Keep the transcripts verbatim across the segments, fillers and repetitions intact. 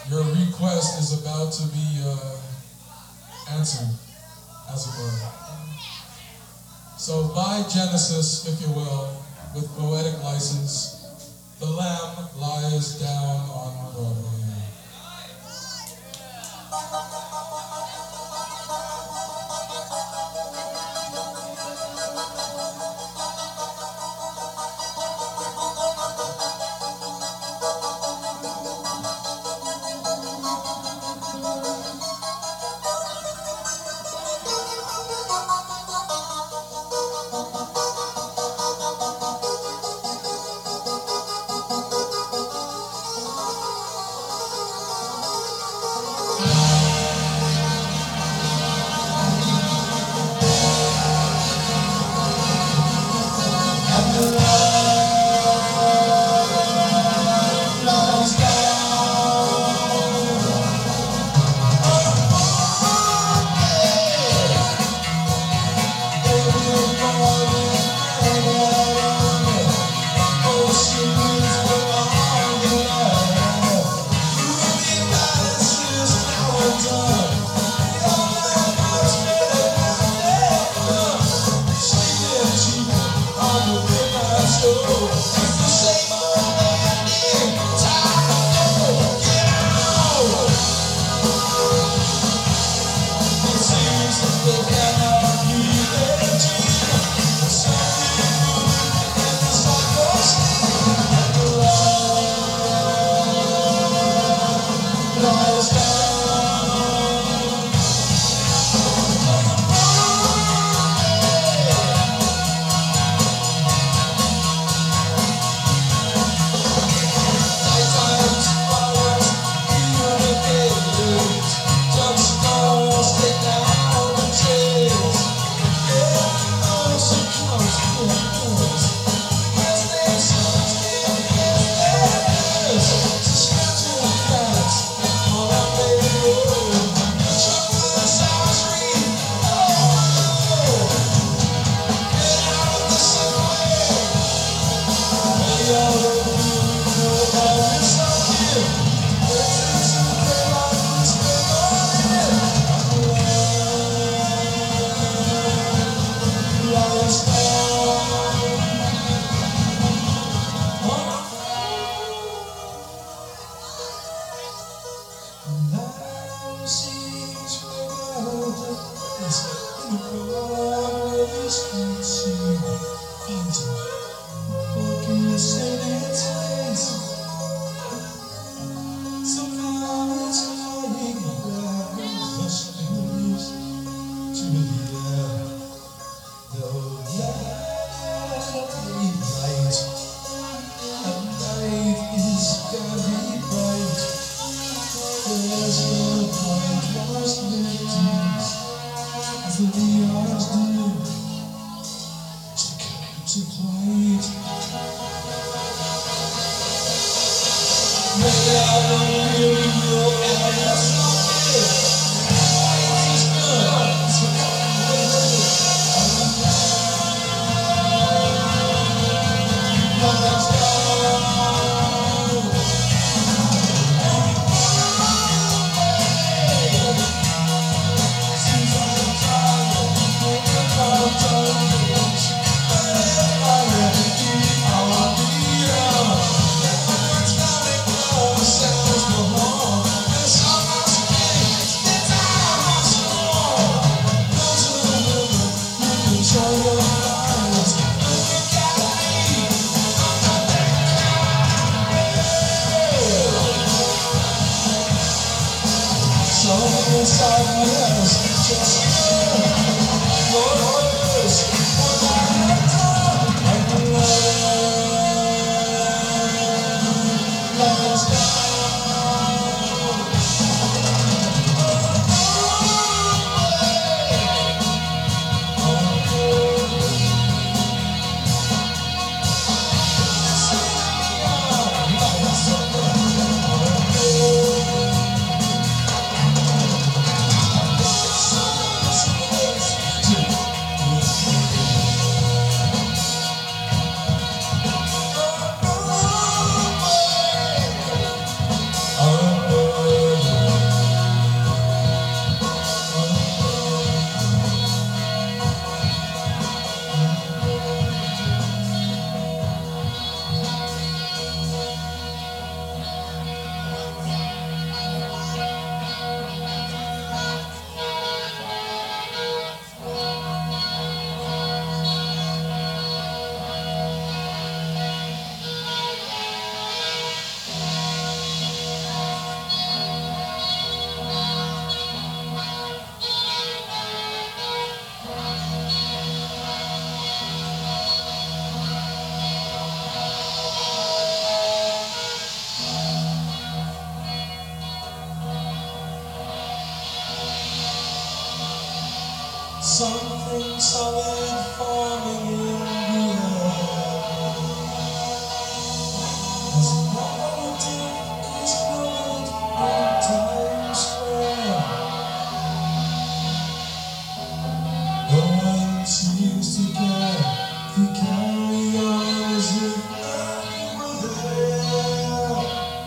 Your request is about to be uh, answered, as it were. So by Genesis, if you will, with poetic license, the Lamb lies down on Broadway. something solid forming in the air. As melody is held on Times Square, no one seems to care. They carry on as if nothing were there.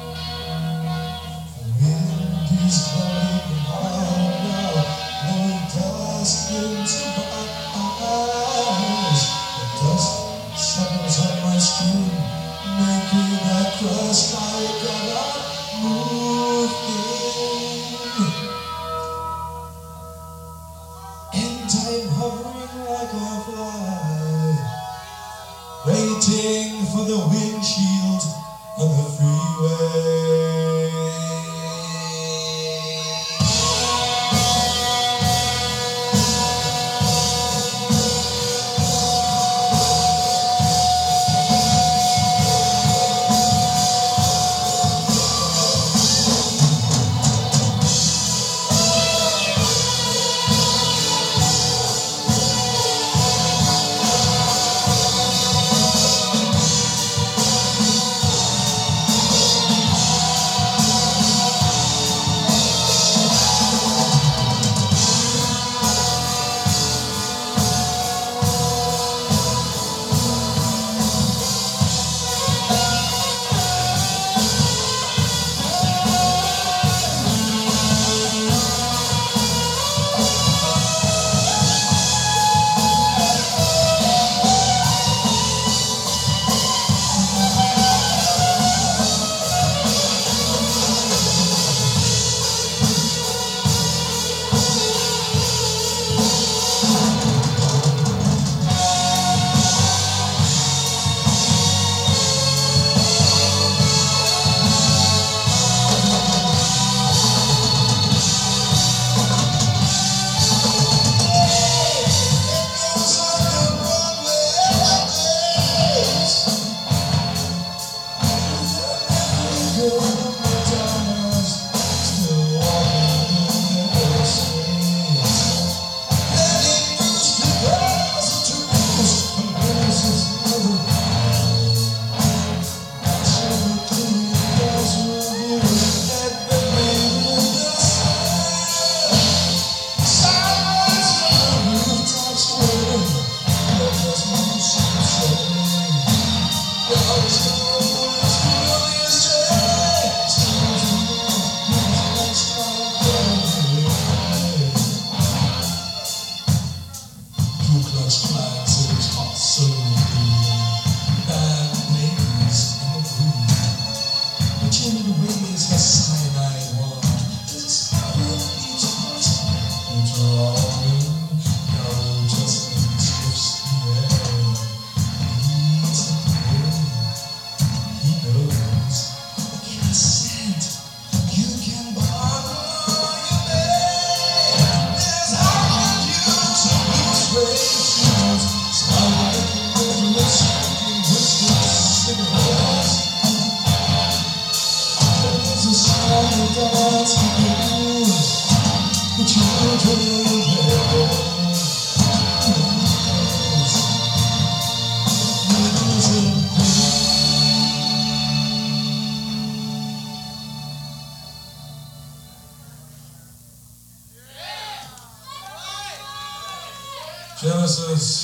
The wind is blowing hard now, blowing dust into my eyes. The dust settles on my skin, making that crust I cannot move in. And I'm hovering like a fly, waiting for the windshield on the freeway. Genesis.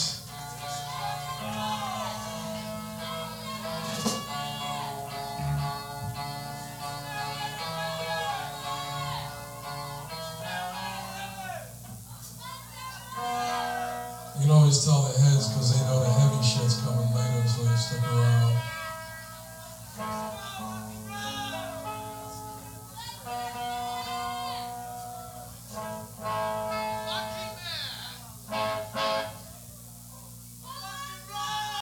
You can always tell the heads because they know the heavy shit's coming later, so they stick around.